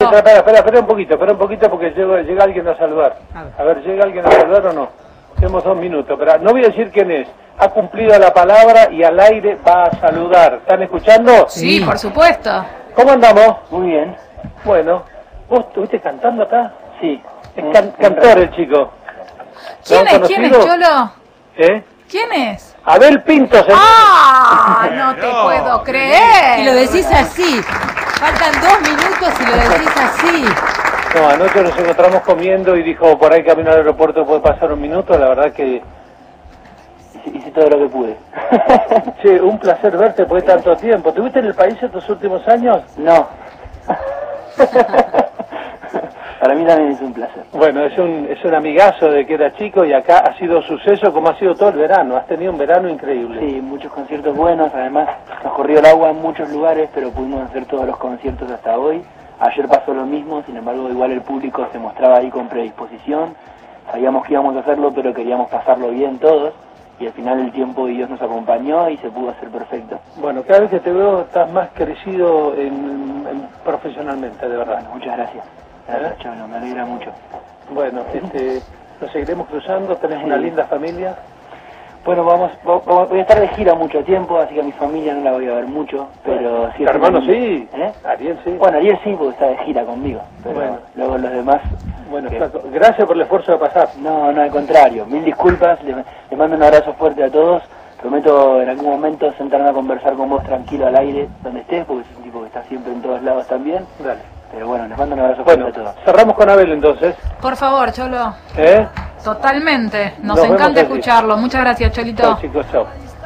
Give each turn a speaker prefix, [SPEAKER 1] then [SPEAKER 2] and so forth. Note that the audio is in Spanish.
[SPEAKER 1] Espera un poquito porque llega alguien a saludar. A ver, ¿llega alguien a saludar o no? Tenemos 2 minutos, pero no voy a decir quién es. Ha cumplido la palabra y al aire va a saludar. ¿Están escuchando?
[SPEAKER 2] Sí, por supuesto.
[SPEAKER 1] ¿Cómo andamos?
[SPEAKER 3] Muy bien.
[SPEAKER 1] Bueno, ¿vos estuviste cantando acá?
[SPEAKER 3] Sí.
[SPEAKER 1] Es cantor el chico.
[SPEAKER 2] ¿Quién es, Cholo?
[SPEAKER 1] ¿Eh?
[SPEAKER 2] ¿Quién es?
[SPEAKER 1] Abel Pinto.
[SPEAKER 2] ¡Ah! No te puedo creer.
[SPEAKER 4] Y lo decís así. Faltan 2 minutos y lo decís así.
[SPEAKER 1] No, anoche nos encontramos comiendo y dijo, por ahí camino al aeropuerto puede pasar 1 minuto. La verdad que
[SPEAKER 3] hice todo lo que pude.
[SPEAKER 1] Che, un placer verte después de tanto tiempo. ¿Estuviste en el país estos últimos años?
[SPEAKER 3] No. Para mí también es un placer.
[SPEAKER 1] Bueno, es un amigazo de que era chico y acá ha sido suceso como ha sido todo el verano. Has tenido un verano increíble.
[SPEAKER 3] Sí, muchos conciertos buenos, además nos corrió el agua en muchos lugares, pero pudimos hacer todos los conciertos hasta hoy. Ayer pasó lo mismo, sin embargo igual el público se mostraba ahí con predisposición. Sabíamos que íbamos a hacerlo, pero queríamos pasarlo bien todos. Y al final el tiempo y Dios nos acompañó y se pudo hacer perfecto.
[SPEAKER 1] Bueno, cada vez que te veo estás más crecido profesionalmente, de verdad.
[SPEAKER 3] Bueno, muchas gracias. Gracias, Cholo, me alegra mucho.
[SPEAKER 1] Bueno, nos seguiremos cruzando, tenés una linda familia.
[SPEAKER 3] Bueno, voy a estar de gira mucho tiempo, así que a mi familia no la voy a ver mucho, pero sí.
[SPEAKER 1] Hermano sí,
[SPEAKER 3] ¿eh?
[SPEAKER 1] Ariel sí.
[SPEAKER 3] Bueno, Ariel sí, porque está de gira conmigo, pero
[SPEAKER 1] bueno,
[SPEAKER 3] luego los demás...
[SPEAKER 1] Bueno, gracias por el esfuerzo de pasar.
[SPEAKER 3] No, al contrario, 1000 disculpas, le mando un abrazo fuerte a todos. Prometo en algún momento sentarme a conversar con vos tranquilo al aire, donde estés, porque es un tipo que está siempre en todos lados también.
[SPEAKER 1] Dale.
[SPEAKER 3] Pero bueno, les mando un abrazo fuerte a todos.
[SPEAKER 1] Cerramos con Abel entonces.
[SPEAKER 2] Por favor, Cholo.
[SPEAKER 1] ¿Eh?
[SPEAKER 2] Totalmente. Nos encanta escucharlo. Muchas gracias, Cholito.
[SPEAKER 1] Chao, chicos, chao.